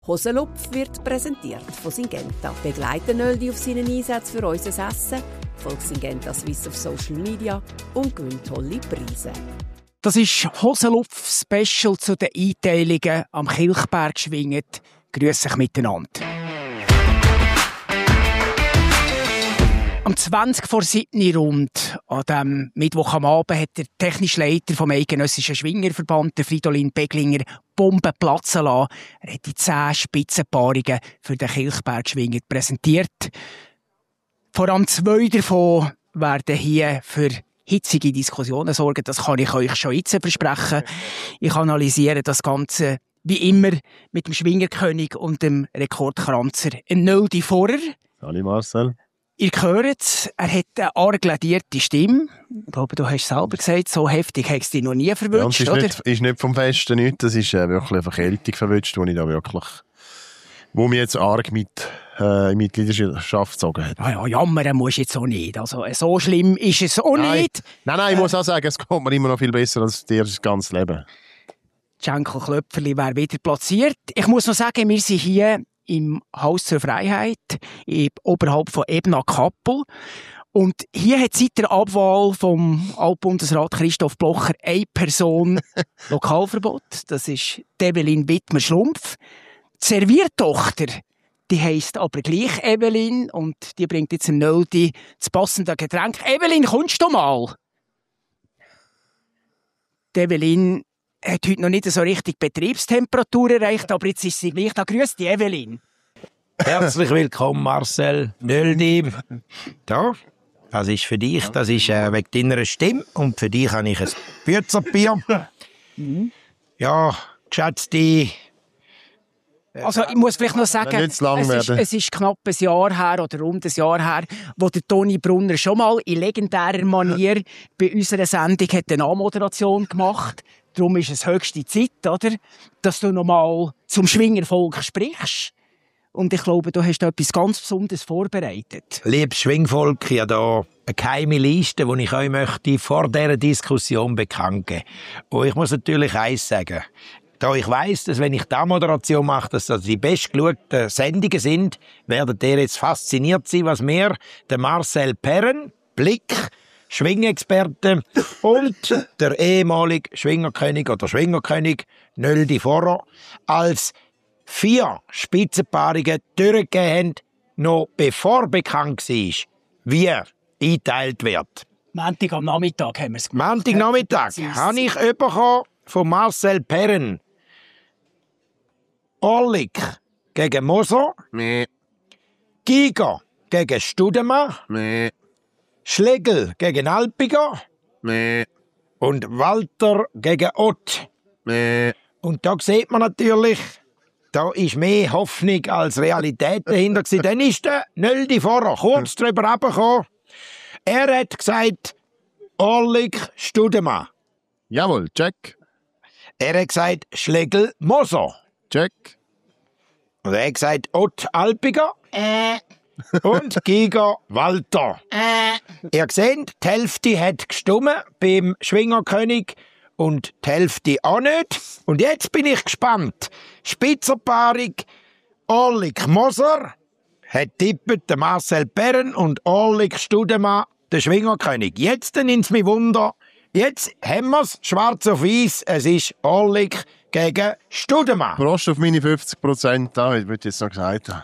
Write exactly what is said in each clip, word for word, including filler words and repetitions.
Hosenlupf wird präsentiert von Syngenta. Begleiten Nöldi auf seinen Einsätzen für unser Essen. Folgt Syngenta Swiss auf Social Media und gewinnt tolle Preise. Das ist Hosenlupf-Special zu den Einteilungen am Kilchberg schwingend. Grüß euch miteinander. Am zwanzig vor sieben rund, an diesem Mittwoch am Abend, hat der technische Leiter vom Eidgenössischen Schwingerverband, der Fridolin Beglinger, Bomben platzen lassen. Er hat die zehn Spitzenpaarungen für den Kilchberg schwingend präsentiert. Vor allem zwei davon werden hier für hitzige Diskussionen sorgen. Das kann ich euch schon jetzt versprechen. Ich analysiere das Ganze wie immer mit dem Schwingerkönig und dem Rekordkranzer Nöldi Vorer. Hallo Marcel. Ihr hört es, er hat eine arg ledierte Stimme. Ich glaube, du hast es selber gesagt, so heftig hast du dich noch nie verwünscht, ja, oder? Es ist, ist nicht vom Festen nichts, das ist äh, wirklich eine Verkältung verwünscht, die ich da wirklich, wo mich jetzt arg mit äh, in Mitgliedschaft gezogen hat. Ja, ja, jammern musst du jetzt auch nicht. Also, so schlimm ist es auch nein. nicht. Nein, nein, ich muss auch sagen, es kommt mir immer noch viel besser als dir das ganze Leben. Schenkel Klöpferli wäre wieder platziert. Ich muss noch sagen, wir sind hier im Haus zur Freiheit, oberhalb von Ebna-Kappel. Und hier hat seit der Abwahl vom Altbundesrat Christoph Blocher eine Person Lokalverbot. Das ist Evelyn Wittmer-Schlumpf. Die Serviertochter, die heisst aber gleich Evelyn und die bringt jetzt im Nöldi das passende Getränk. Evelyn, kommst du mal? Die Evelyn hat heute noch nicht so richtig Betriebstemperatur erreicht, aber jetzt ist sie gleich da. Grüß dich, Evelyn. Herzlich willkommen, Marcel Nöldi. Da, das ist für dich, das ist äh, wegen deiner Stimme und für dich habe ich ein Bützerbier. Mhm. Ja, geschätzte... Also ich muss vielleicht noch sagen, es ist, es ist knapp ein Jahr her oder rund ein Jahr her, wo der Toni Brunner schon mal in legendärer Manier bei unserer Sendung hat eine Anmoderation gemacht. Darum ist es höchste Zeit, oder, dass du noch mal zum Schwingervolk sprichst. Und ich glaube, du hast etwas ganz Besonderes vorbereitet. Liebes Schwingvolk, ich habe hier eine geheime Liste, die ich euch möchte vor dieser Diskussion bekannt geben. Und ich muss natürlich eins sagen. Da ich weiss, dass wenn ich diese Moderation mache, dass das die bestgeschauten Sendungen sind, werdet ihr jetzt fasziniert sein, was wir, der Marcel Perren, Blick, Schwingexperte und der ehemalige Schwingerkönig oder Schwingerkönig Nöldi Vorer als vier Spitzenpaarungen durchgegeben haben, noch bevor bekannt war, wie er eingeteilt wird. Montag am Nachmittag haben wir es gemacht. Montag Nachmittag habe ich bekommen von Marcel Perren. Orlik gegen Moser. Nee. Giger gegen Studemann. Nee. Schlegel gegen Alpiger. Nee. Und Walter gegen Ott. Nee. Und da sieht man natürlich, da ist mehr Hoffnung als Realität dahinter gewesen. Dann ist der Nöldi Vorer kurz drüber runtergekommen. Er hat gesagt, Orlik Studemann. Jawohl, check. Er hat gesagt, Schlegel Moser. Check. Und er hat gesagt, Ott Alpiger. Äh. Und Giger Walter. Äh. Ihr seht, die Hälfte hat gestimmt beim Schwingerkönig und die Hälfte auch nicht. Und jetzt bin ich gespannt. Spitzenpaarung Orlik Moser hat tippt der Marcel Perren und Orlik Studemann der Schwingerkönig. Jetzt nimmt es mich Wunder. Jetzt haben wir es schwarz auf weiß. Es ist Orlik gegen Studemann. Prost auf meine fünfzig Prozent, da würde ich jetzt noch gesagt haben.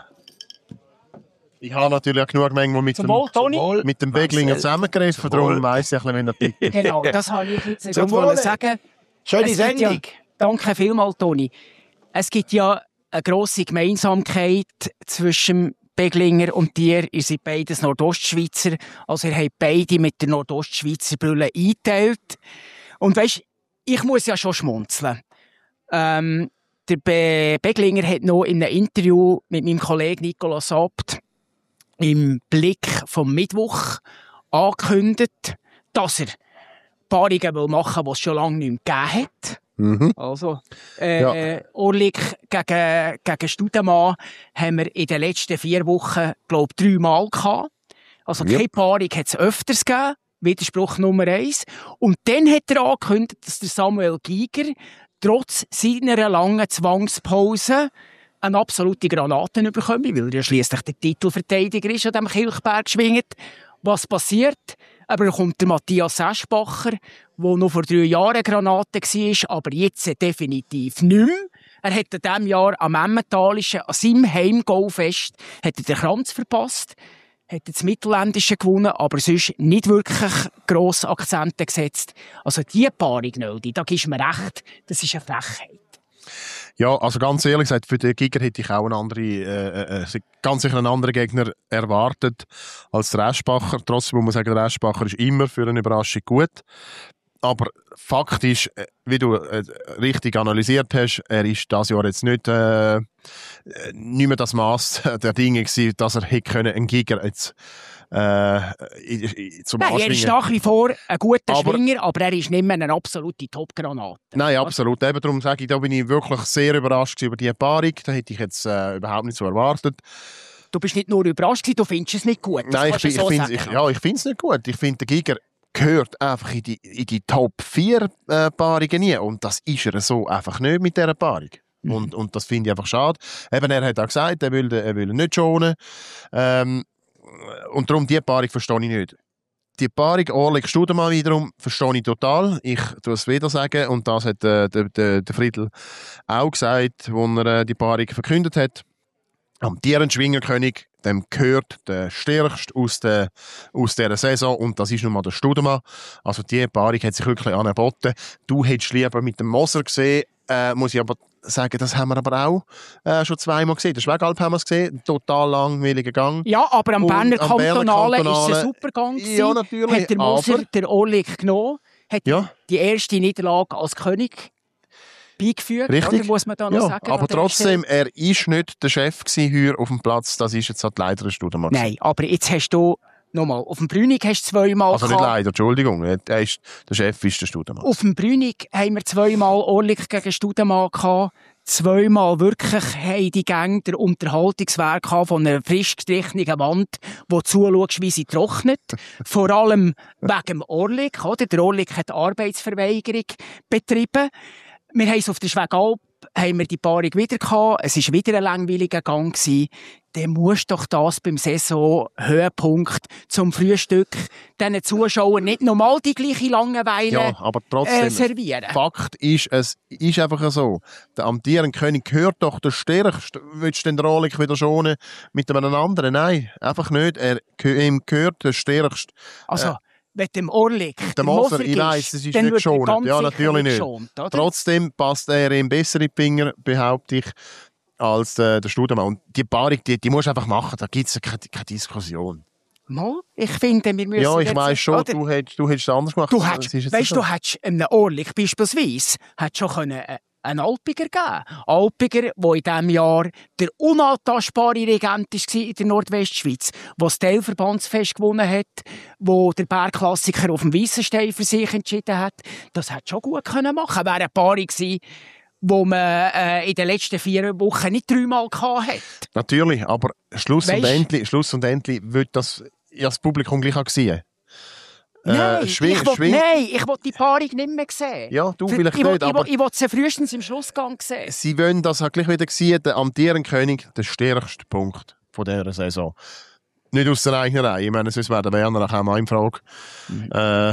Ich habe natürlich auch genug Mengen mit dem, Wohl, mit dem Beglinger zusammengerissen, darum weiss ich ein bisschen, wie er Genau, das habe ich jetzt Zum gerade sagen. Schöne Sendung. Ja, danke vielmals, Toni. Es gibt ja eine grosse Gemeinsamkeit zwischen Beglinger und dir. Ihr seid beides Nordostschweizer. Also ihr habt beide mit der Nordostschweizer Brille eingeteilt. Und weisst, ich muss ja schon schmunzeln. Ähm, der Be- Beglinger hat noch in einem Interview mit meinem Kollegen Nicolas Abt im Blick vom Mittwoch angekündigt, dass er Paarungen machen will, die es schon lange nicht mehr gegeben hat. Mhm. Also, äh, Ja. äh, Orlik gegen, gegen Studemann haben wir in den letzten vier Wochen, glaube ich, dreimal gehabt. Also, Yep. keine Paarung hat es öfters gegeben. Widerspruch Nummer eins. Und dann hat er angekündigt, dass der Samuel Giger trotz seiner langen Zwangspause eine absolute Granate bekommen, weil er ja schliesslich der Titelverteidiger ist, an diesem Kilchberg geschwingt. Was passiert? Aber dann kommt der Matthias Eschbacher, der noch vor drei Jahren eine Granate war, aber jetzt definitiv nicht mehr. Er hat in diesem Jahr am Emmentalischen, an seinem Heimgoalfest, hat er den Kranz verpasst, hat das Mittelländische gewonnen, aber sonst nicht wirklich grosse Akzente gesetzt. Also diese Paarung, Nöldi, da gibst du mir recht, das ist eine Frechheit. Ja, also ganz ehrlich gesagt, für den Giger hätte ich auch einen anderen, äh, äh, ganz sicher einen anderen Gegner erwartet als der Eschbacher. Trotzdem muss man sagen, der Eschbacher ist immer für eine Überraschung gut. Aber Fakt ist, wie du äh, richtig analysiert hast, er ist dieses Jahr jetzt nicht, äh, nicht mehr das Maß der Dinge gewesen, dass er hätte können, einen Giger jetzt äh, zum Nein, er ist nach wie vor ein guter aber, Schwinger, aber er ist nicht mehr eine absolute Top-Granate. Nein, absolut. Eben darum sage ich, da bin ich wirklich sehr überrascht über diese Paarung. Da hätte ich jetzt äh, überhaupt nicht so erwartet. Du bist nicht nur überrascht, du findest es nicht gut. Nein, ich, so ich finde ja, ich es nicht gut. Ich finde, der Giger gehört einfach in die, in die Top vier äh, Paarungen nie. Und das ist er so einfach nicht mit dieser Paarung. Mhm. Und, und das finde ich einfach schade. Eben, er hat auch gesagt, er will, er will ihn nicht schonen. Ähm, und darum, diese Paarung verstehe ich nicht. Die Paarung Orlik-Studemann wiederum verstehe ich total. Ich tue es wieder sagen. Und das hat äh, der, der, der Friedl auch gesagt, als er äh, die Paarung verkündet hat. Am Schwingerkönig, dem gehört der stärkste aus, der, aus dieser Saison und das ist nun mal der Studemann. Also diese Paarung hat sich wirklich angeboten. Du hättest lieber mit dem Moser gesehen, äh, muss ich aber sagen, das haben wir aber auch äh, schon zweimal gesehen. Der Schwegalp haben wir es gesehen, ein total langweiliger Gang. Ja, aber am Berner Kantonalen war es ein super Gang. Ja, natürlich. Hat der Moser aber, der Orlik genommen, hat ja. die erste Niederlage als König beigefügt, richtig, oder muss man da noch ja, sagen? Aber trotzdem, er war nicht der Chef hier auf dem Platz, das ist jetzt halt leider ein Studemann. Nein, aber jetzt hast du, nochmal, auf dem Brünig hast du zweimal Also nicht leider, Entschuldigung, er ist, der Chef ist der Studemann. Auf dem Brünig haben wir zweimal Orlik gegen Studemann gehabt. Zweimal wirklich haben die Gänge der Unterhaltungswerk von einer frisch gestrichenen Wand, wo du zuschaust, wie sie trocknet. Vor allem wegen dem Orlik, oder? Der Orlik hat Arbeitsverweigerung betrieben. Wir haben es auf der Schwegalp, haben wir die Paarung wieder gehabt. Es war wieder ein langweiliger Gang gewesen. Dann musst doch das beim Saison-Höhepunkt zum Frühstück diesen Zuschauern nicht nochmal die gleiche Langeweile ja, aber trotzdem, äh, servieren. Fakt ist, es ist einfach so. Der amtierende König gehört doch der Stärkste. Willst du den Rolik wieder schonen mit einem anderen? Nein, einfach nicht. Er, ihm gehört der Stärkste. Also, äh, mit dem Orlik, der Moser, ich weiss, es ist nicht geschont. Ja, natürlich nicht. Geschont, trotzdem passt er ihm besser in die Finger, behaupte ich, als äh, der Studemann. Und die Paarung, die, die musst du einfach machen, da gibt es keine, keine Diskussion. Mal, ich finde, wir müssen... Ja, ich weiss schon, oder? du hättest du hättest es anders gemacht. Du hättest, weißt, so. du hättest einem Orlik beispielsweise schon können, äh, einen Alpiger geben. Alpiger, der in diesem Jahr der unantastbare Regent war in der Nordwestschweiz, der das Teilverbandsfest gewonnen hat, wo der Bergklassiker auf dem Weissenstein für sich entschieden hat. Das hätte schon gut können machen. Wäre eine Paarung gewesen, wo man äh, in den letzten vier Wochen nicht dreimal hatte. Natürlich, aber Schluss und, endlich, Schluss und endlich wird das ja das Publikum gleich auch sehen. Nein, äh, schwing, ich will, schwing. nein, ich will die Paarung nicht mehr sehen. Ja, du Für, vielleicht ich will, nicht, aber... Ich will, ich will sie frühestens im Schlussgang sehen. Sie wollen das halt gleich wieder sehen, der amtierende König, der stärkste Punkt von dieser Saison. Nicht aus der eigenen Reihe. Ich meine, sonst wäre der Werner auch mal in Frage. Mhm. Äh,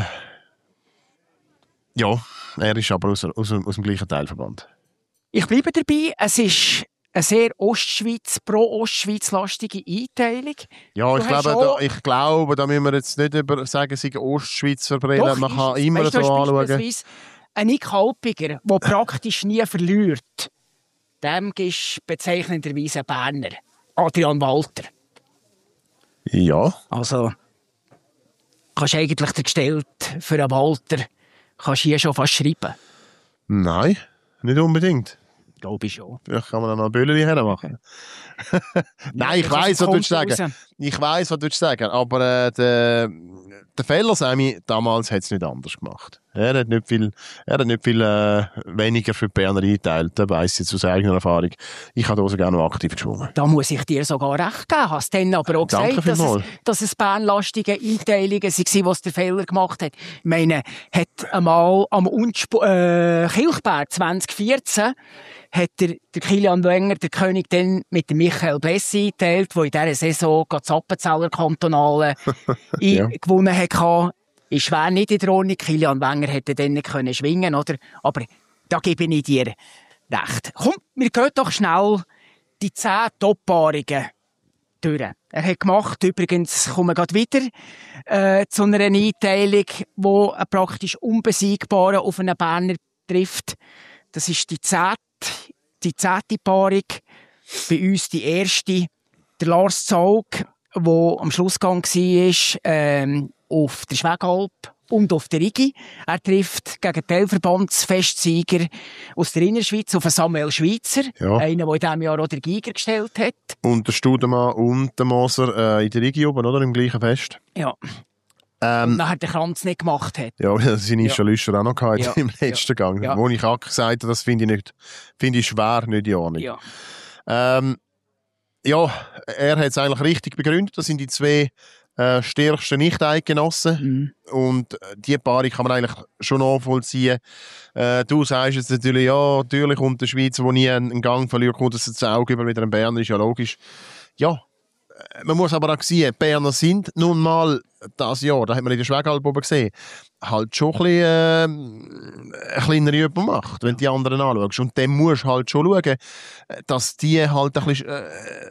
ja, er ist aber aus, aus, aus dem gleichen Teilverband. Ich bleibe dabei, es ist eine sehr Ostschweiz, pro-Ostschweiz-lastige Einteilung. Ja, ich glaube, da, ich glaube, da müssen wir jetzt nicht über sagen, es sei Ostschweizer Brille. Man kann immer weißt, so anschauen. Ein Nick Halpiger, der praktisch nie verliert, dem gibst du bezeichnenderweise einen Berner. Adrian Walter. Ja. Also, kannst du eigentlich der gestellt für einen Walter, kannst du hier schon fast schreiben? Nein, nicht unbedingt. Glaube ich schon. Vielleicht kann man dann noch ein Böllerli hermachen. Nein, ich weiss, was du sagen. Ich weiss, was du sagen. Aber äh, der, der Feller, Sammy, damals hat es nicht anders gemacht. Er hat nicht viel, er hat nicht viel äh, weniger für die Berner eingeteilt. Da weiss ich jetzt aus eigener Erfahrung. Ich habe da gerne noch aktiv geschwungen. Da muss ich dir sogar recht geben. Hast dann aber auch Danke gesagt, dass es, vielmals. dass es bernlastige Einteilungen waren, was der Fehler gemacht hat. Ich meine, hat einmal am Unsp- äh, Kilchberg zwanzig vierzehn hat der, der Kilian Wenger, der König, dann mit dem Michael Blessi eingeteilt, der in dieser Saison das Appenzeller Kantonale Ja. gewonnen hat. Ist schwer nicht in der Ordnung. Kilian Wenger hätte dann nicht können schwingen, oder? Aber da gebe ich dir recht. Komm, wir gehen doch schnell die zehn Top-Paarungen durch. Er hat gemacht, übrigens, kommen wir gerade wieder äh, zu einer Einteilung, die einen praktisch Unbesiegbaren auf einen Berner trifft. Das ist die zehnte, die zehnte Paarung. Bei uns die erste. Der Lars Zaug, der am Schlussgang war, ähm, auf der Schwegalp und auf der Rigi. Er trifft gegen Teilverbandsfestsieger aus der Innerschweiz auf Samuel Schweitzer, Ja. einen, der in diesem Jahr auch den Giger gestellt hat. Und der Studemann und der Moser äh, in der Rigi oben, oder? Im gleichen Fest. Ja. Ähm, Und nachher den Kranz nicht gemacht hat. Ja, seine Ja. Ischa Lüscher auch noch gehabt Ja. im letzten Gang. Ja. Wo ich auch gesagt habe, das finde ich nicht, finde ich schwer, nicht in Ordnung. Ja. Ähm, ja, er hat es eigentlich richtig begründet. Das sind die zwei äh, stärksten Nicht-Eidgenossen. Mhm. Und äh, die Paarung kann man eigentlich schon nachvollziehen. Äh, du sagst jetzt natürlich, ja, natürlich kommt der Schweizer, der nie einen, einen Gang verliert, kommt das Auge über wieder ein Berner, ist ja logisch. Ja, äh, man muss aber auch sehen, die Berner sind nun mal das Jahr, da hat man in der Schwegalp oben gesehen, halt schon ein bisschen, äh, eine kleinere Übermacht, wenn du die anderen anschaust. Und dann musst du halt schon schauen, dass die halt ein bisschen, äh,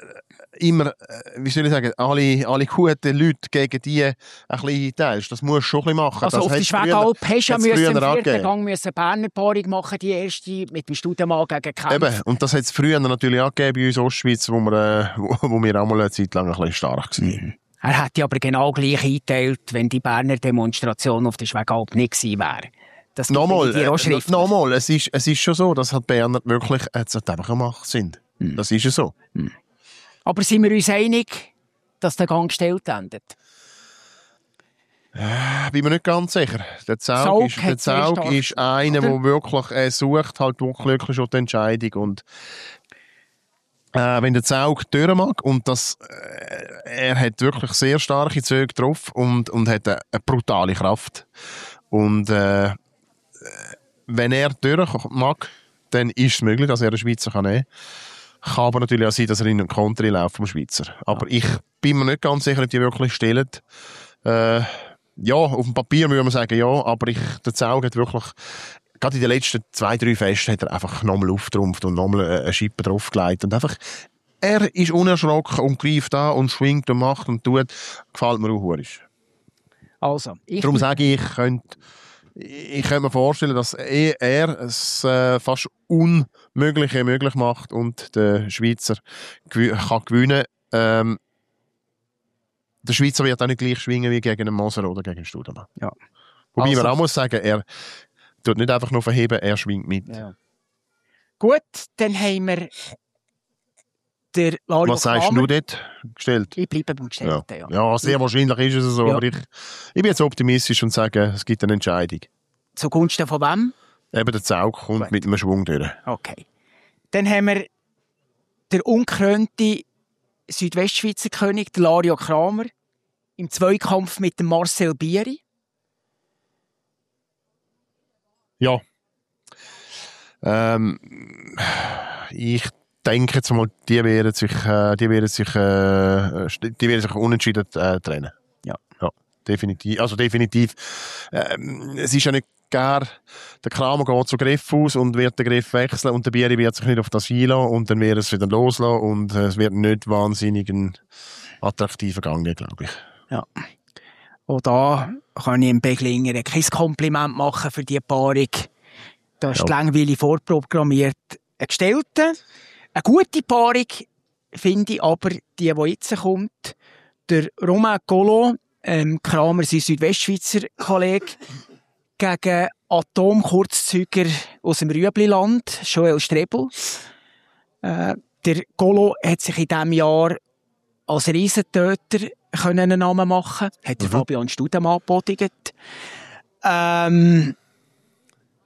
immer, äh, wie soll ich sagen, alle, alle guten Leute gegen die ein bisschen teilst. Das musst du schon ein bisschen machen. Also das auf der hat's Schwegalp früher- hast du ja hat's müssen früher im vierten angegeben. Gang müssen Berner Paarung machen, die erste mit dem Studemann gegen Kempf. Eben, und das hat es früher natürlich auch gegeben bei uns Ostschweiz, wo wir, äh, wo, wo wir auch mal eine Zeit lang ein bisschen stark waren. Er hätte aber genau gleich eingeteilt, wenn die Berner Demonstration auf der Schwegalp nicht gewesen wäre. Das gibt Nochmal, dir auch äh, schriftlich. nochmal, es ist, es ist schon so, dass halt Berner wirklich jetzt halt einfach eine Macht sind. Mhm. Das ist ja so. Aber sind wir uns einig, dass der Gang gestellt endet? Bin mir nicht ganz sicher. Der Zaug, Zaug ist, hat der sehr Zaug stark ist einer, oder? der wirklich äh, sucht, halt wirklich schon die Entscheidung. Und äh, wenn der Zaug durch mag, und das, äh, er hat wirklich sehr starke Züge drauf und, und hat eine, eine brutale Kraft. Und äh, wenn er durch mag, dann ist es möglich, dass er den Schweizer kann nehmen kann. Kann aber natürlich auch sein, dass er in einen Konter läuft vom Schweizer. Aber ich bin mir nicht ganz sicher, ob die wirklich stellen. Äh, ja, auf dem Papier würde man sagen, ja, aber ich, der Zaug hat wirklich, gerade in den letzten zwei, drei Festen hat er einfach nochmal auftrumpft und nochmal eine Schippe draufgelegt und einfach, er ist unerschrocken und greift an und schwingt und macht und tut. Gefällt mir auch hurisch. Also, ich Darum sage ich, ich könnte, ich könnte mir vorstellen, dass er, er es äh, fast Unmögliche möglich macht und der Schweizer gew kann gewinnen. Ähm, der Schweizer wird auch nicht gleich schwingen wie gegen den Moser oder gegen den Studemann. Ja. Wobei Also- man auch muss sagen, er tut nicht einfach nur verheben, er schwingt mit. Ja. Gut, dann haben wir der Lario Was sagst Kramer. du dort gestellt? Ich bleibe beim Gestellten, ja. Ja, sehr wahrscheinlich ist es so, Ja. aber ich, ich bin jetzt optimistisch und sage, es gibt eine Entscheidung. Zugunsten von wem? Eben der Zaug kommt Gut. mit einem Schwung durch. Okay. Dann haben wir der unkrönte Südwestschweizer König, der Lario Kramer, im Zweikampf mit dem Marcel Bieri. Ja. Ähm, ich denke jetzt mal, die werden sich, äh, die werden sich, äh, die werden sich unentschieden äh, trennen. Ja. Ja, definitiv. Also definitiv. Ähm, es ist ja nicht gar, der Kramer geht zu Griff aus und wird den Griff wechseln und der Bieri wird sich nicht auf das einlassen und dann wird es wieder loslassen und äh, es wird nicht wahnsinnig ein attraktiver Gang, glaube ich. Ja. Und da kann ich dem Beglinger kein Kompliment machen für diese Paarung. Da ist Ja. die Längweile vorprogrammiert. Eine gestellte, eine gute Paarung finde ich aber die, die jetzt kommt. Der Romain Collot, ähm, Kramer, sein Südwestschweizer Kollege, gegen Atomkurzzüger aus dem Rüebliland, Joel Strebel. Äh, der Collot hat sich in diesem Jahr als Riesentöter einen Namen machen können. Hat der Mhm. Fabian Studemann angeboten. Ähm,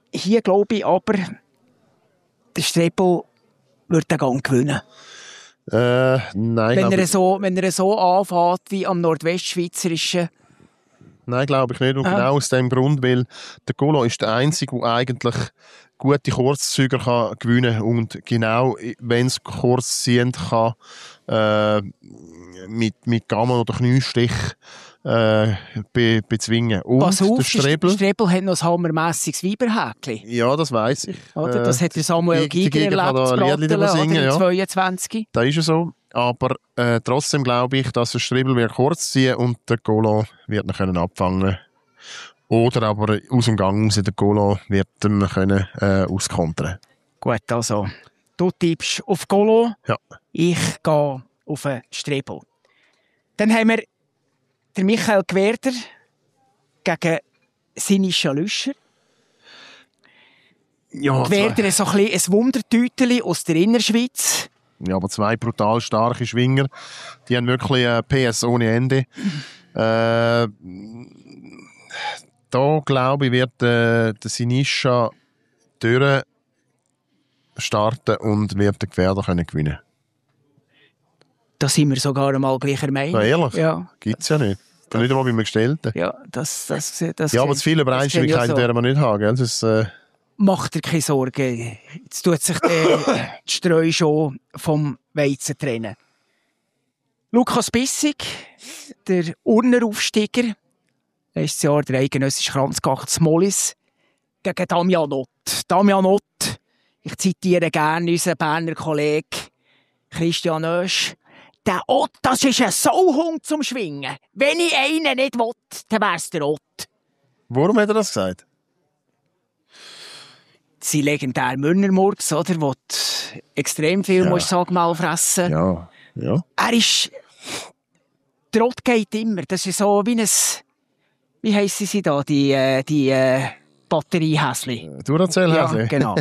hier glaube ich aber, der Strebel wird den Gang gewinnen. Äh, nein, Wenn er, ich, so, wenn er so anfängt wie am Nordwestschweizerischen. nein, glaube ich nicht. Und Ah. genau aus dem Grund, weil der Golo ist der Einzige, der eigentlich gute Kurzzüger kann gewinnen und genau, wenn es kurz ziehen kann, äh, mit, mit Gammel oder Kniestich äh, be, bezwingen. Und Pass auf, der Strebel, der Strebel hat noch ein hammermässiges Weiberhäkchen. ja, das weiss ich. Oder? Das Äh, hat der Samuel die- die Giger Giger kann erlebt, da zu Liedli Bratteln, drüber singen, oder, im ja. zweiundzwanzig. Das ist ja so. Aber äh, trotzdem glaube ich, dass der Strebel wird kurz ziehen und der Golo wird ihn können abfangen. Oder aber aus dem Gang raus, der Golo wird ihn können, äh, auskontern. Gut, also, du tippst auf Golo, Ja. ich gehe auf den Strebel. Dann haben wir den Michael Gwerder gegen Sinischa Lüscher. Ja, Gwerder ist so ein, bisschen ein Wundertüteli aus der Innerschweiz. Ja, aber zwei brutal starke Schwinger. Die haben wirklich äh, P S ohne Ende. äh, da, glaube ich, wird äh, der Sinischa durch starten und wird den Gefährder können gewinnen. Da sind wir sogar einmal gleicher Meinung. Ja, ehrlich? Ja, Gibt es ja nicht. Das nicht einmal bei mir Gestellten. ja das, das, das, Ja, aber zu viele Übereinstimmigkeiten werden wir nicht haben. Gell? Das, äh, Macht dir keine Sorgen. Jetzt tut sich der die Streu schon vom Weizen trennen. Lukas Bissig, der Urneraufsteiger, letztes Jahr der eidgenössische Kranzgacht Smolis, gegen Damian Ott. Damian Ott, ich zitiere gerne unseren Berner Kollegen Christian Oesch. Der Ott, das ist ein Sauhund zum Schwingen. Wenn ich einen nicht will, dann wär's der Ott. warum hat er das gesagt? Sein legendär Münnermurks, oder? Wo du extrem viel Ja. musst Sagmal fressen. Ja. ja. Er ist... Der Ott geht immer. Das ist so wie ein... Wie heissen sie da? Die, äh, die äh, Batteriehäsli. Duracell Ja, ja, genau.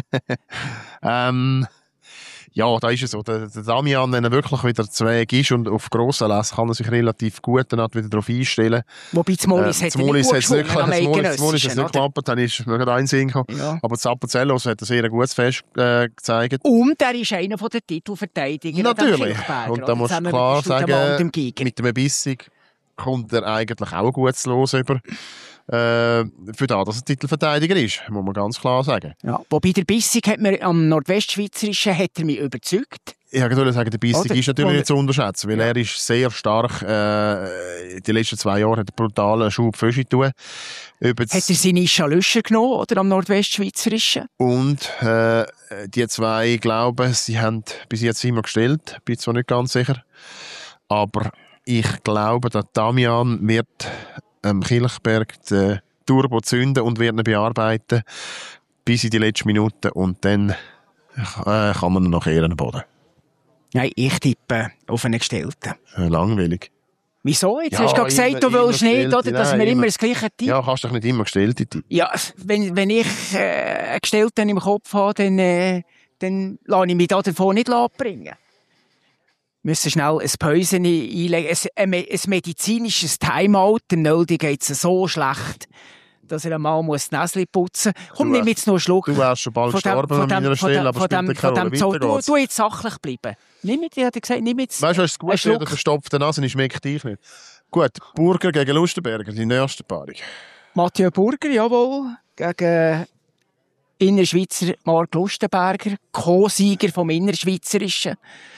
ähm, ja, da ist es so. Der, der Damian, wenn er wirklich wieder zu Weg ist und auf grossen Lässen, kann er sich relativ gut dann wieder darauf einstellen. Wobei das Molis Äh, hat das er Molis nicht hat gut es nicht, geschwungen am das Molis- das Molis hat es Eidgenössischen, nicht oder? geklappt, dann ist mir gerade ein Sinn gekommen. Ja. Aber Zappazellos hat ein sehr gutes Fest äh, gezeigt. Und er ist einer der Titelverteidiger. an dem Natürlich. Kilchberger, Und da oder? musst du Zusammen klar mit dem Studemann und dem sagen, Giger. mit dem Bissig kommt er eigentlich auch gut los über. Äh, für das, dass er Titelverteidiger ist, muss man ganz klar sagen. Ja. Wobei der Bissig hat mir am Nordwestschweizerischen hat er mich überzeugt. Ich würde sagen, der Bissig Oder? ist natürlich Und- nicht zu unterschätzen, weil Ja. er ist sehr stark, äh, die letzten zwei Jahre hat er brutalen Schub für sich getan. Über das- Hat er seine Ischa Lüscher genommen, oder am Nordwestschweizerischen? Und äh, die zwei, ich glaube, sie haben bis jetzt immer gestellt, bin zwar nicht ganz sicher, aber ich glaube, dass Damian wird am Kilchberg den Turbo zünden und wird ihn bearbeiten bis in die letzten Minuten und dann äh, kann man ihn noch ehren Boden. Nein, ich tippe auf einen Gestellten. Äh, langweilig. Wieso? Jetzt Ja, hast du gerade gesagt, immer- du immer willst nicht, Gestellte, oder? Dass nein, wir immer immer- das gleiche tippen. Ja, kannst doch nicht immer gestellte Tipp. Ja, wenn, wenn ich äh, einen Gestellten im Kopf habe, dann, äh, dann lasse ich mich da davon nicht abbringen. Wir müssen schnell ein Päuschen einlegen. Ein, ein, ein medizinisches Timeout. Dem Nöldi geht es so schlecht, dass er einmal muss die Näsli putzen muss. Komm, Du nimm jetzt noch einen Schluck. Du wärst schon bald gestorben an meiner Stelle, aber von spielt dem, ja von keine dem Rolle. Zoll. Weiter Du, geht's. du jetzt sachlich bleiben. Nimm jetzt, hat er gesagt, nimm jetzt Weißt du, was das einen gut Schluck. der verstopfte Nase, ich schmecke dich nicht. Gut, Burger gegen Lustenberger, die nächste Paarung. Mathieu Burger, jawohl, gegen Innerschweizer Marc Lustenberger, Co-Sieger vom Innerschweizerischen.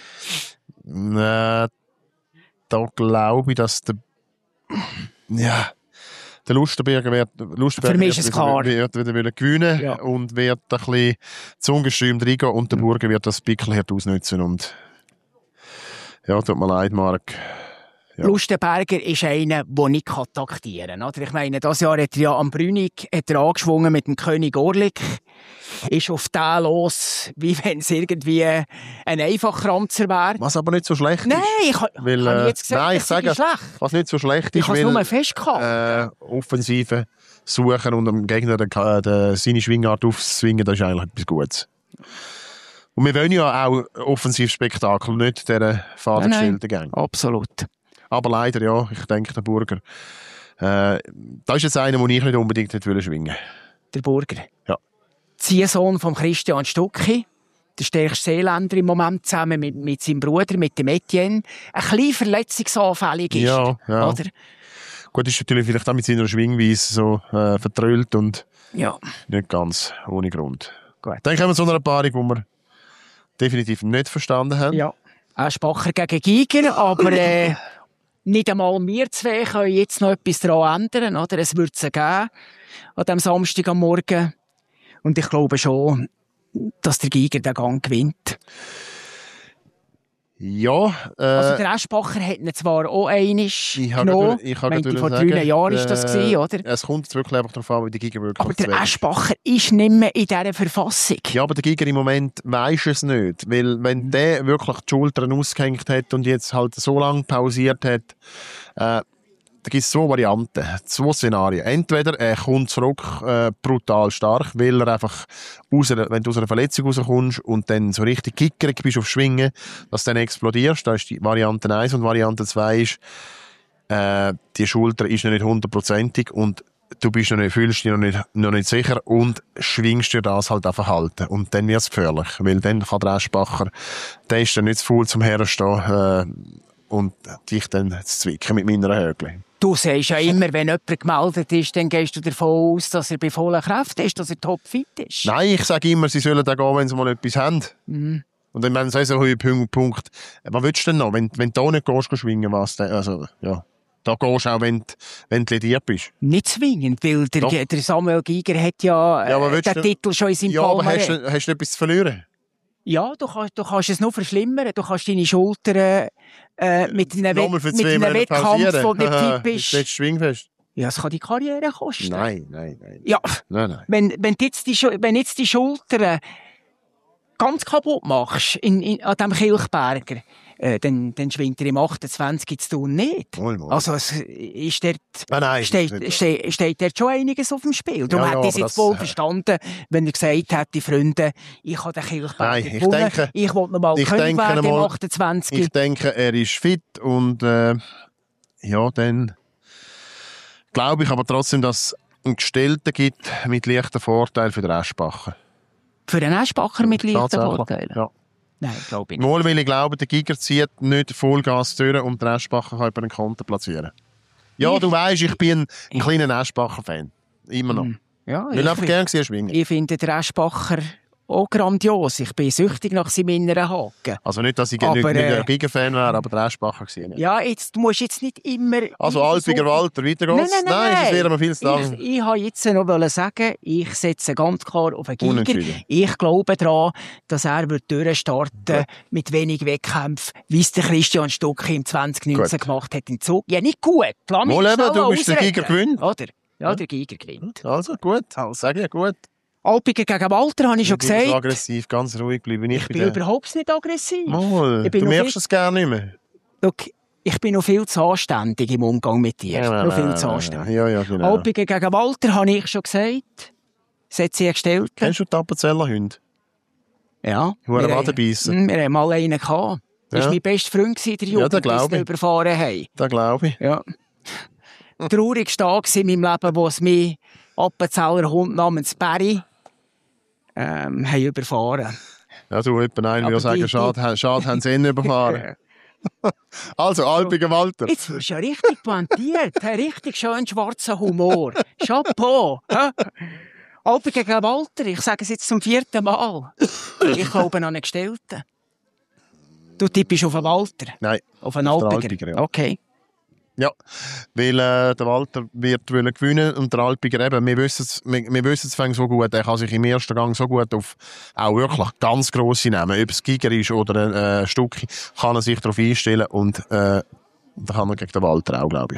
Äh, da glaube ich, dass der. Ja. Der Lustenberger wird, Lustenberger Für mich ist wird, es klar. wird, wird wieder gewinnen Ja. und wird ein bisschen zu ungestüm reingehen und der Burger wird das Pickelherd ausnutzen und ja, tut mir leid, Marc. Ja. Lustenberger ist einer, der nicht taktieren kann. Oder? Ich meine, dieses Jahr hat er ja am Brünig hat er angeschwungen mit dem König Orlik. Ist auf den los, wie wenn es irgendwie ein Einfachkranzer wäre. Was aber nicht so schlecht Nein, ist. ich, ha- Weil, habe ich äh, jetzt gesagt, nein, ich das sei sage, schlecht. was nicht so schlecht Ich ist, habe es nur weil festgehalten. äh, Offensive suchen und dem Gegner den, den, seine Schwingart aufzwingen, das ist eigentlich etwas Gutes. Und wir wollen ja auch Offensivspektakel, nicht dieser fadengestellten Gang. Absolut. Aber leider, ja, ich denke, der Burger. Äh, das ist jetzt einer, den ich nicht unbedingt hätte schwingen wollen. der Burger. Ja. Ziehsohn von Christian Stucki, der stärkste Seeländer im Moment, zusammen mit, mit seinem Bruder, mit dem Etienne, ein bisschen verletzungsanfällig ist. Ja, ja. Oder? Gut, ist natürlich vielleicht auch mit seiner Schwingweise so äh, vertrüllt und Ja. nicht ganz ohne Grund. Gut. Dann kommen wir zu einer Paarung, die wir definitiv nicht verstanden haben. Ja. Auch Spacher gegen Giger, aber äh, nicht einmal wir zwei können jetzt noch etwas daran ändern. Oder? Es wird sie geben an diesem Samstag am Morgen. Und ich glaube schon, dass der Giger den Gang gewinnt. Ja, äh, Also der Eschbacher hat ihn zwar auch einmal genommen. Ich Ich habe meinte, vor sagen, drei Jahren war das, äh, gewesen, oder? Es kommt jetzt wirklich einfach darauf an, wie der Giger wirklich Aber der aufzuwählen. Eschbacher ist nicht mehr in dieser Verfassung. Ja, aber der Giger im Moment weiss es nicht. Weil wenn der wirklich die Schultern ausgehängt hat und jetzt halt so lange pausiert hat, äh, da gibt es zwei Varianten, zwei Szenarien. Entweder er kommt zurück äh, brutal stark, weil er einfach, aus einer, wenn du aus einer Verletzung rauskommst und dann so richtig kickerig bist auf Schwingen, dass du dann explodierst. Das ist die Variante eins. Und Variante zwei ist, äh, die Schulter ist noch nicht hundertprozentig und du bist noch nicht, fühlst dich noch nicht, noch nicht sicher und schwingst dir das halt einfach halten. Und dann wird es gefährlich, weil dann kann der Eschbacher, der ist dann nicht zu faul zum Herstehen äh, und dich dann zu zwicken mit meiner Högle. Du sagst ja immer, wenn jemand gemeldet ist, dann gehst du davon aus, dass er bei vollen Kräften ist, dass er topfit ist. Nein, ich sage immer, sie sollen da gehen, wenn sie mal etwas haben. Mhm. Und dann, wenn sie so einen Punkt, Punkt, was willst du denn noch? Wenn, wenn du da nicht gehst, gehst schwingen, was denn? Also, ja. Da gehst du auch, wenn, wenn du lediert bist. Nicht zwingend, weil der, der Samuel Giger hat ja, Ja, aber äh, willst den du- Titel schon in seinem Ja, aber hast Palmarès. du, hast du etwas zu verlieren? Ja, du kannst, du kannst es noch verschlimmern. Du kannst deine Schultern äh, mit einem, Nochmal Wett- für mit zwei einem Monate Wettkampf, pausieren. der nicht Haha, typisch Jetzt letztes Schwingfest. Ja, das kann die Karriere kosten. Nein, nein, nein. Ja, Nein, nein. wenn, wenn, du jetzt die, Schu- wenn jetzt die Schultern ganz kaputt machst in, in, an diesem Kilchberger, äh, dann, dann schwingt er im achtundzwanzig zu tun nicht. Mal, mal. Also es ist dort, Nein, nein, ist steht, nicht so. steht, steht dort schon einiges auf dem Spiel. Darum Ja, ja, hätte ich es aber jetzt das, wohl äh, verstanden, wenn er gesagt hätte, Freunde, ich habe den Kilchberger Nein, ich gewonnen, denke- ich will noch mal ich König denke werden im mal- achtundzwanzig. Ich denke, er ist fit und äh, ja, dann glaube ich aber trotzdem, dass es einen Gestellten gibt mit leichten Vorteil für den Eschbacher. Für einen Eschbacher mit leichten Tatsächlich. Vorteilen? Ja. Nein, glaube ich nicht. Wohl, weil ich glaube, der Giger zieht nicht Vollgas durch und der Eschbacher kann über einen Konter platzieren. Ja, Ich- du weisst, ich bin ein Ich- kleiner Eschbacher-Fan. Immer noch. Ja, Ich will einfach ich, gerne sehen schwingen. ich finde den Eschbacher auch grandios. Ich bin süchtig nach seinem inneren Haken. Also nicht, dass ich Aber, nicht, nicht äh, ein Giger-Fan wäre, aber der Eschbacher gesehen. Ja. Ja, jetzt, du musst jetzt nicht immer... Also immer Alpiger so- Walter, weiter Nein, geht's? nein, nein, das nein. wäre mir viel zu Ich, lang. ich wollte jetzt noch wollen sagen, ich setze ganz klar auf einen Giger. Unentschieden. Ich glaube daran, dass er wird durchstarten mit wenig Wettkämpfen, wie es der Christian Stucki im zwanzig neunzehn Gut. gemacht hat im Zug. Ja, nicht gut. Lass mich Mal eben, schnell du bist der ausreden. Giger gewinnt. Oder? Ja, der Giger gewinnt. Also gut, sag ja gut. Alpiger gegen Walter, habe ich schon Ich bin so gesagt. aggressiv, ganz ruhig bleiben. Ich, Ich bin bin der... überhaupt nicht aggressiv. Mal, Ich bin du noch merkst viel- es gerne nicht mehr. Schau, ich bin noch viel zu anständig im Umgang mit dir. Ja, noch viel nein, zu nein, anständig. Ja, ja, genau. Alpiger gegen Walter, habe ich schon gesagt. Setze ich gestellt. Kennst du die Appenzellerhunde? Ja. Hure Wir haben- Wadenbeisser. Hm, Wir haben mal einen gehabt. Das Ja. war mein bester Freund in der Jugend, das bis glaub wir ich. überfahren haben. Da glaube ich. Ja. Traurigster Tag in meinem Leben, wo es mich Appenzeller Hund namens Barry ähm, haben überfahren. Ja, du, jemand einen Aber würde sagen, die- schade, ha- schade haben sie ihn überfahren. Also, Alpiger Walter. Jetzt wirst du ja richtig pointiert. Ein richtig schön schwarzer Humor. Chapeau. hä? Alpiger gegen Walter, ich sage es jetzt zum vierten Mal. Ich glaube an einen Gestellten. Du tippst auf einen Walter. Nein, Auf einen Auf den Alpiger. Alpiger, ja. Okay. ja. Weil äh, der Walter wird wollen gewinnen und der Alpiger eben, wir wissen es wir, wir wissen es fängt so gut, er kann sich im ersten Gang so gut auf auch wirklich ganz grosse nehmen, ob es Giger ist oder ein äh, Stucki, kann er sich darauf einstellen und äh, da kann er gegen den Walter auch, glaube ich.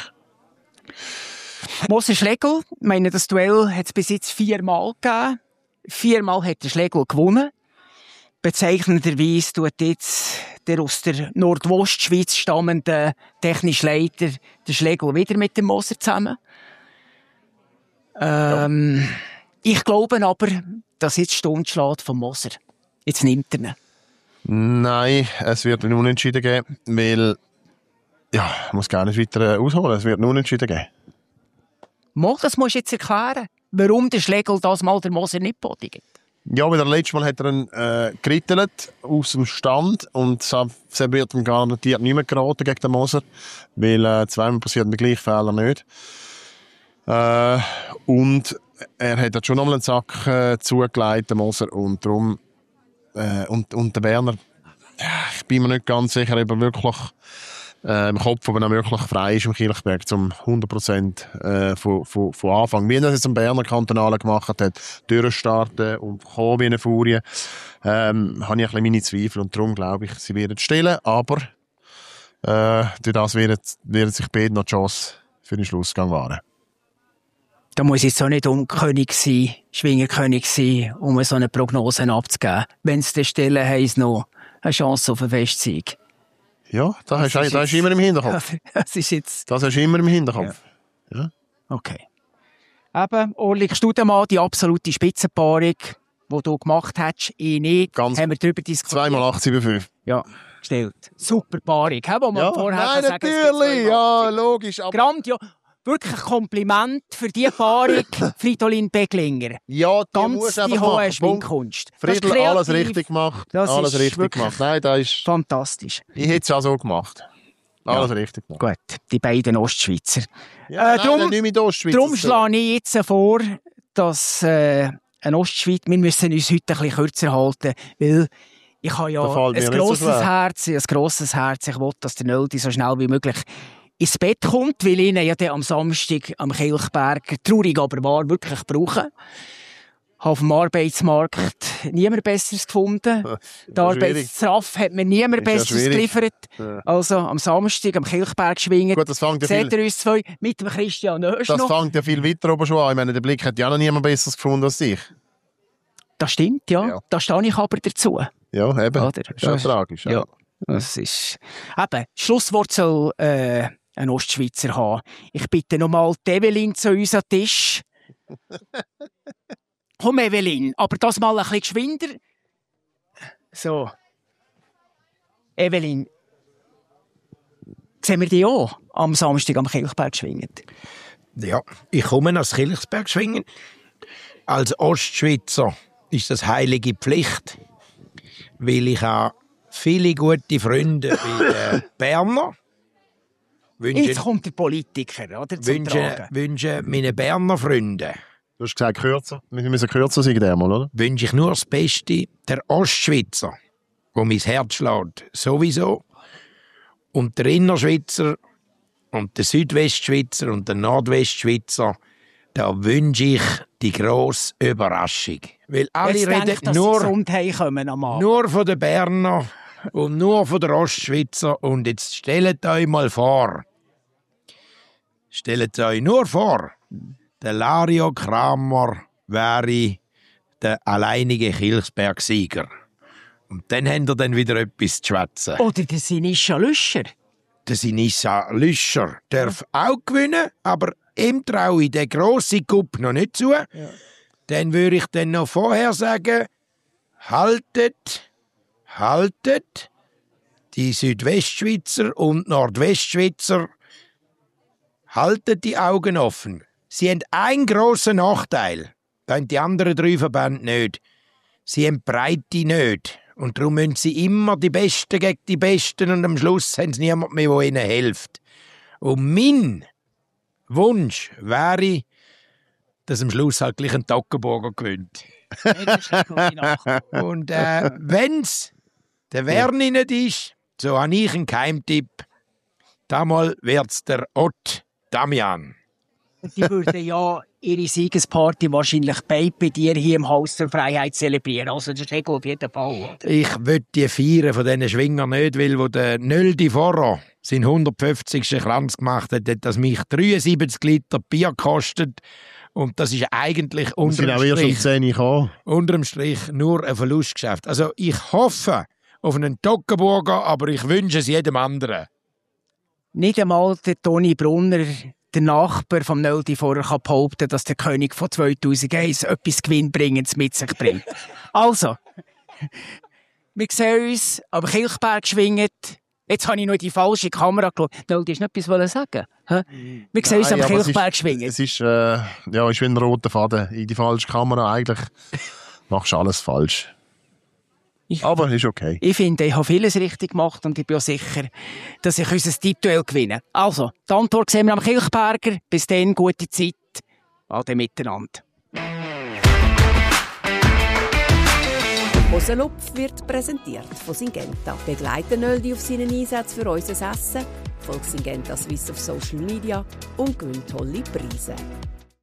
Moser Schlegel, ich meine, das Duell hat es bis jetzt viermal gegeben. Viermal hat der Schlegel gewonnen. Bezeichnenderweise tut jetzt der aus der Nordwestschweiz stammende technische Leiter der Schlegel wieder mit dem Moser zusammen. Ähm, Ich glaube aber, dass jetzt die Stunde schlägt vom Moser. Jetzt nimmt er ihn. Nein, es wird einen Unentschieden geben, weil ja, ich muss gar nicht weiter äh, ausholen, es wird einen Unentschieden geben. Mal, das musst du jetzt erklären. warum der Schlegel das mal der Moser nicht bodigt. Ja, weil er letztes Mal hat er ihn äh, gerittelt aus dem Stand und es wird ihm garantiert nicht mehr geraten gegen den Moser, weil äh, zweimal passiert der gleiche Fehler nicht. Äh, und er hat jetzt schon nochmal einen Sack äh, zugelegt, der Moser, und darum äh, und, und der Berner, ich bin mir nicht ganz sicher, ob er wirklich äh, im Kopf, ob er wirklich frei ist im Kilchberg zum hundert Prozent äh, von, von, von Anfang. Wie er das jetzt am Berner Kantonalen gemacht hat, durchstarten und kommen wie eine Furie, ähm, habe ich ein bisschen meine Zweifel und darum glaube ich, sie werden stellen, aber äh, durch das werden, werden sich beide noch die Chance für den Schlussgang wahren. Da muss jetzt auch nicht Umkönig sein, Schwingerkönig sein, um so eine Prognose abzugeben. Wenn es dann stellen, haben sie noch eine Chance auf einen Festsieg. Ja, das, das, hast, ist, das ist immer im Hinterkopf. Das ist jetzt... Das hast du immer im Hinterkopf. Ja. Ja. Okay. Eben, Orlik Studemann, die absolute Spitzenpaarung, die du gemacht hast, ich nicht, Ganz haben wir darüber diskutiert. Zweimal acht sieben fünf. Ja, gestellt. Super Paarung, wo man Ja, vorher nein, kann sagen, natürlich, ja, logisch. Aber Grandio. Wirklich ein Kompliment für die Paarung, Fridolin Beglinger. ja, die Ganz musst die einfach hohe machen. Schwingkunst. Das ist Friedl, alles kreativ. richtig gemacht. Das alles ist richtig wirklich gemacht. Nein, das ist... Fantastisch. Ich hätte es auch so gemacht. Alles Ja. richtig gemacht. Gut, die beiden Ostschweizer. Ja, Äh, nein, drum- nein, nicht mit Ostschweiz. Darum schlage ich jetzt vor, dass äh, ein Ostschweiz, wir müssen uns heute ein bisschen kürzer halten, weil ich habe ja Da fällt mir ein nicht so grosses schwer. Herz, ein grosses Herz. Ich will, dass der Nöldi so schnell wie möglich ins Bett kommt, weil ich ihn ja dann am Samstag am Kilchberg, traurig aber wahr, wirklich brauchen. Habe auf dem Arbeitsmarkt niemand Besseres gefunden. Der schwierig. Arbeitsstraff hat mir niemand Ist ja Besseres schwierig. geliefert. Ja. Also am Samstag am Kilchberg schwingen. Gut, das fängt ja Seht viel, ihr uns zwei mit dem Christian Oesch das noch? fängt ja viel weiter oben schon an. Ich meine, der Blick hat ja noch niemand Besseres gefunden als ich. Das stimmt, ja. Ja. Da stehe ich aber dazu. Ja, eben. Oder? Das ist ja Das- tragisch. Ja. Das ist... Eben, Schlusswort soll äh, ein Ostschweizer haben. Ich bitte nochmal Evelyn zu uns an den Tisch. Komm, Evelyn, aber das mal ein bisschen geschwinder. So. Evelyn, sehen wir dich auch am Samstag am Kilchberg schwingen? Ja, ich komme nach Kilchberg schwingen. Als Ostschweizer ist das heilige Pflicht, weil ich habe viele gute Freunde bei den Berner. Jetzt Wünsche, kommt der Politiker, oder? Zum wünsche, Tragen. wünsche meine Berner Freunde Du hast gesagt, kürzer. Wir müssen kürzer sein, dermal, oder? wünsche ich nur das Beste. Der Ostschweizer, wo mein Herz schlägt, sowieso. Und der Innerschweizer und der Südwestschweizer und der Nordwestschweizer, da wünsche ich die grosse Überraschung. Weil alle Jetzt denke ich, reden dass sie nur, gesund heimkommen am Abend. nur von den Berner und nur von der Ostschweizer. Und jetzt stellt euch mal vor, stellt euch nur vor, der Lario Kramer wäre der alleinige Kilchberg-Sieger. Und dann habt ihr dann wieder etwas zu schwätzen. Oder der Sinischa Lüscher. Der Sinissa Lüscher darf auch gewinnen, aber ihm traue ich den grossen Cup noch nicht zu. Dann würde ich dann noch vorher sagen, haltet, haltet, die Südwestschweizer und Nordwestschweizer, haltet die Augen offen. Sie haben einen grossen Nachteil, das haben die anderen drei Verbände nicht. Sie haben die Breite nicht. Und darum müssen sie immer die Besten gegen die Besten und am Schluss haben sie niemand mehr, der ihnen hilft. Und mein Wunsch wäre, dass am Schluss halt gleich ein Toggenburger gewinnt. Und äh, wenn es der Werni nicht ist, so habe ich einen Geheimtipp. Damals wird es der Ott Damian. Die würden ja ihre Siegesparty wahrscheinlich beide bei dir hier im Haus der Freiheit zelebrieren. Also das ist auf jeden Fall. Oder? Ich will die feiern von diesen Schwingern nicht, weil wo der Nöldi Vorro seinen hundertfünfzigsten Kranz gemacht hat, hat das mich dreiundsiebzig Liter Bier gekostet. Und das ist eigentlich Wir sind unterm auch erst um Strich, zehn Uhr gekommen. unterm Strich nur ein Verlustgeschäft. Also ich hoffe auf einen Toggenburger, aber ich wünsche es jedem anderen. Nicht einmal der Toni Brunner, der Nachbar vom Nöldi vorher, kann behaupten, dass der König von zweitausendeins etwas Gewinnbringendes mit sich bringt. Also, wir sehen uns am Kilchberg schwingen Jetzt habe ich noch die falsche Kamera geschaut. Du wolltest noch etwas sagen? Hä? Wir sehen uns am Nein, aber Kilchberg es ist, schwingen. Es ist, äh, ja, ist wie ein roter Faden. In die falsche Kamera eigentlich machst du alles falsch. Ich, aber ist okay. Ich finde, ich habe vieles richtig gemacht und ich bin auch sicher, dass ich unser Titelduell gewinne. Also, die Antwort sehen wir am Kilchberger. Bis dann, gute Zeit. Ade miteinander. Hosenlupf wird präsentiert von Syngenta. Begleiten Nöldi auf seinen Einsätzen für unser Essen. Folgt Syngenta Swiss auf Social Media und gewinnt tolle Preise.